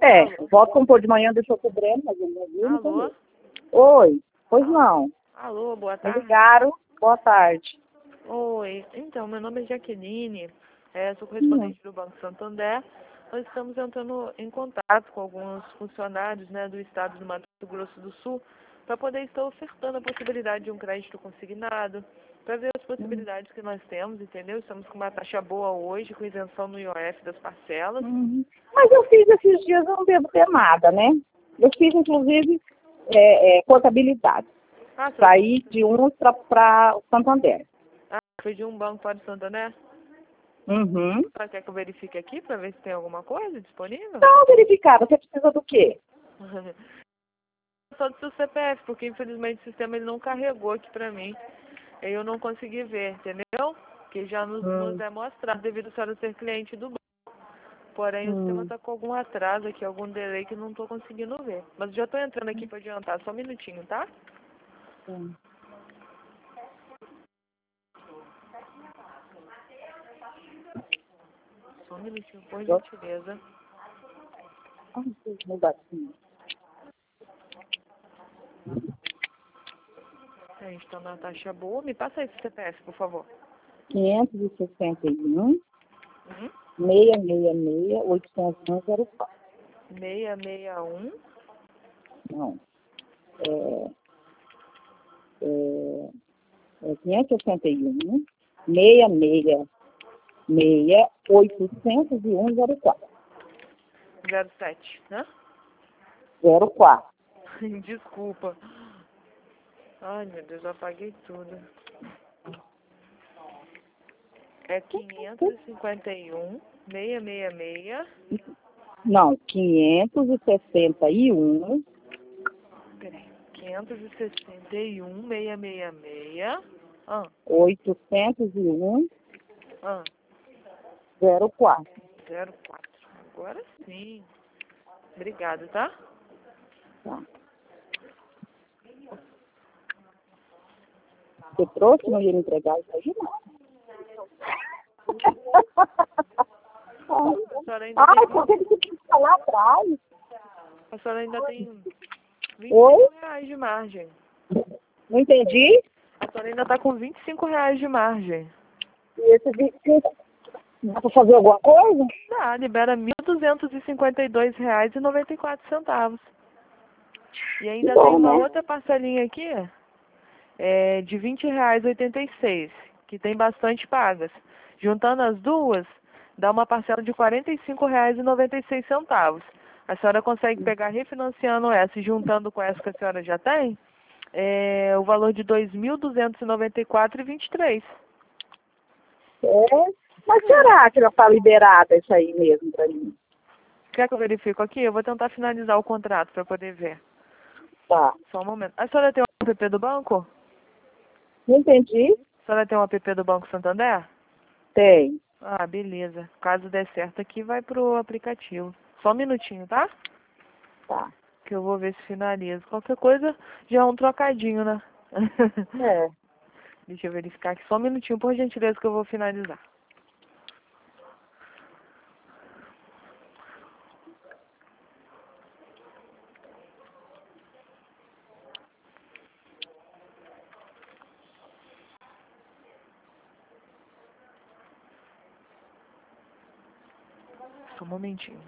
É, volto compor de manhã, deixou com o Breno, mas ele não viu. Alô? Oi, pois não. Alô, boa Me tarde. ligaram, boa tarde. Oi, então, meu nome é Jaqueline, sou correspondente do Banco Santander. Nós estamos entrando em contato com alguns funcionários, né, do estado do Mato Grosso do Sul para poder estar ofertando a possibilidade de um crédito consignado, para ver as possibilidades que nós temos, entendeu? Estamos com uma taxa boa hoje, com isenção no IOF das parcelas. Mas eu fiz esses dias, eu não devo ter nada, né? Eu fiz, inclusive, contabilidade. Ah, Saí de um para o Santander. foi de um banco para o Santander? Uhum. Você quer que eu verifique aqui para ver se tem alguma coisa disponível? Então, verificar, você precisa do quê? Só do seu CPF, porque infelizmente o sistema ele não carregou aqui pra mim. Aí eu não consegui ver, entendeu? Que já nos é mostrado devido a senhora ser cliente do banco. Porém, o sistema tá com algum atraso aqui, algum delay que eu não tô conseguindo ver. Mas já tô entrando aqui pra adiantar, só um minutinho, tá? Só um minutinho, por gentileza. A gente tá na taxa boa. Me passa aí esse CPF, por favor. 561 666 804. 661. Não. 561 666 801 07, né? 04. Desculpa. Ai, meu Deus, eu apaguei tudo. É 551 666. Não, 561 Peraí. 561 666. 801 Ah, 04. 04. Agora sim. Obrigada, tá? Tá. Você trouxe, não ia me entregar isso aí, não. A senhora ainda Porque ele tinha que falar atrás. a senhora ainda tem 25 Oi? reais de margem. Não entendi? A senhora ainda tá com 25 reais de margem. E esse 25, dá pra fazer alguma coisa? Tá, libera R$ 1.252,94. E ainda Bom, tem uma né? outra parcelinha aqui, de R$ 20,86, que tem bastante pagas. Juntando as duas, dá uma parcela de R$ 45,96. A senhora consegue pegar refinanciando essa e juntando com essa que a senhora já tem, o valor de R$ 2.294,23. Mas será que já está liberada isso aí mesmo pra mim? Quer que eu verifico aqui? Eu vou tentar finalizar o contrato para poder ver. Tá. Só um momento. A senhora tem um app do banco? Não entendi? A senhora tem um app do Banco Santander? Tem. Ah, beleza. Caso der certo aqui, vai pro aplicativo. Só um minutinho, tá? Tá. Que eu vou ver se finaliza. Qualquer coisa, já é um trocadinho, né? É. Deixa eu verificar aqui. Só um minutinho, por gentileza, que eu vou finalizar. Só um momentinho.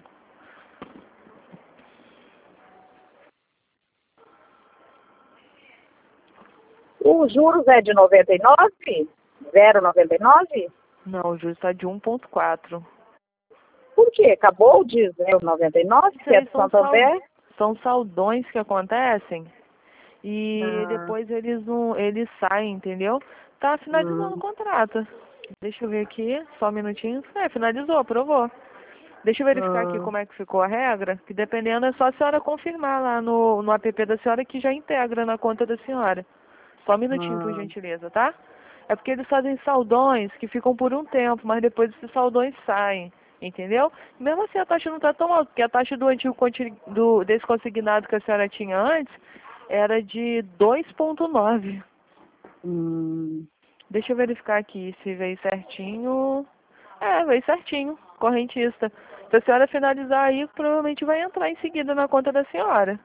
Os juros é de 99? 0,99? Não, o juros está de 1,4. Por quê? Acabou de 0,99, que é do Santander? São saldões que acontecem e depois eles saem, entendeu? Tá finalizando o contrato. Deixa eu ver aqui, só um minutinho. Finalizou, aprovou. Deixa eu verificar aqui como é que ficou a regra, que dependendo é só a senhora confirmar lá no app da senhora que já integra na conta da senhora. Só um minutinho, por gentileza, tá? É porque eles fazem saldões que ficam por um tempo, mas depois esses saldões saem, entendeu? Mesmo assim a taxa não está tão alta, porque a taxa do antigo desse consignado que a senhora tinha antes era de 2,9. Deixa eu verificar aqui se veio certinho. Veio certinho. correntista. Se a senhora finalizar aí, provavelmente vai entrar em seguida na conta da senhora.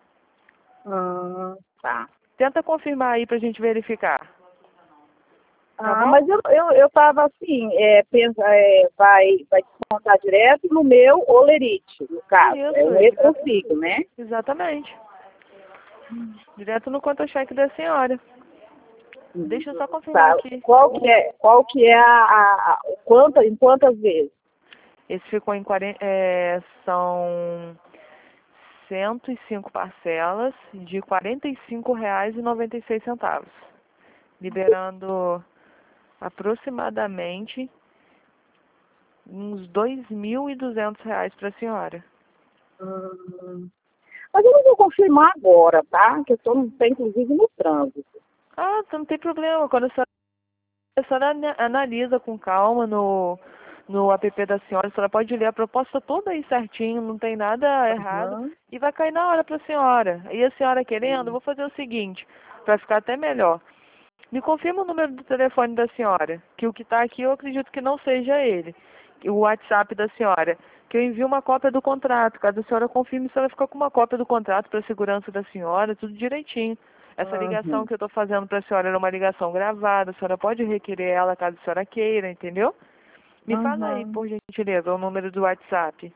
Tá. Tenta confirmar aí pra gente verificar. Tá bom? Mas eu tava assim, vai descontar direto no meu Olerite, no caso. Isso, É um e-consigo, né? Exatamente. Direto no conta-cheque da senhora. Deixa eu só confirmar Tá. aqui. Qual que é em quantas vezes? Esse ficou em são 105 parcelas de R$ 45,96, liberando aproximadamente uns R$ 2.200 para a senhora. Mas eu não vou confirmar agora, tá? Que eu estou, inclusive, no trânsito. Ah, então não tem problema. Quando a senhora analisa com calma no app da senhora, a senhora pode ler a proposta toda aí certinho, não tem nada errado, e vai cair na hora para a senhora. E a senhora querendo, eu vou fazer o seguinte, para ficar até melhor. Me confirma o número do telefone da senhora, que o que está aqui eu acredito que não seja ele, o WhatsApp da senhora, que eu envio uma cópia do contrato. Caso a senhora confirme, a senhora fica com uma cópia do contrato para a segurança da senhora, tudo direitinho. Essa ligação que eu estou fazendo para a senhora era uma ligação gravada, a senhora pode requerer ela caso a senhora queira, entendeu? Me fala aí, por gentileza, o número do WhatsApp.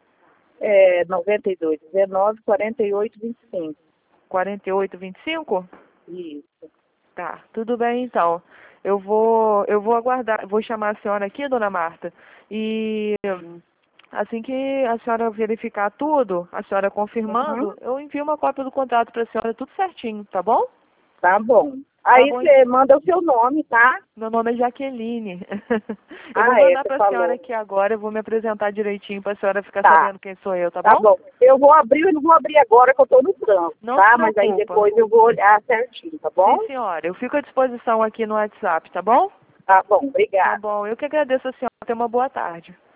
92 19 48 25. 4825? Isso. Tá, tudo bem então. Eu vou aguardar, vou chamar a senhora aqui, dona Marta, e assim que a senhora verificar tudo, a senhora confirmando, eu envio uma cópia do contrato para a senhora, tudo certinho, tá bom? Tá bom. Aí bom. você manda o seu nome, tá? Meu nome é Jaqueline. Eu vou mandar para a senhora aqui agora, eu vou me apresentar direitinho para a senhora ficar sabendo quem sou eu, tá bom? Tá bom. Eu vou abrir, eu não vou abrir agora que eu estou no trânsito, Não tá? se Mas aí preocupa. depois eu vou olhar certinho, tá bom? Sim, senhora. Eu fico à disposição aqui no WhatsApp, tá bom? Tá bom, Tá obrigada. bom. Eu que agradeço a senhora. Tenha uma boa tarde.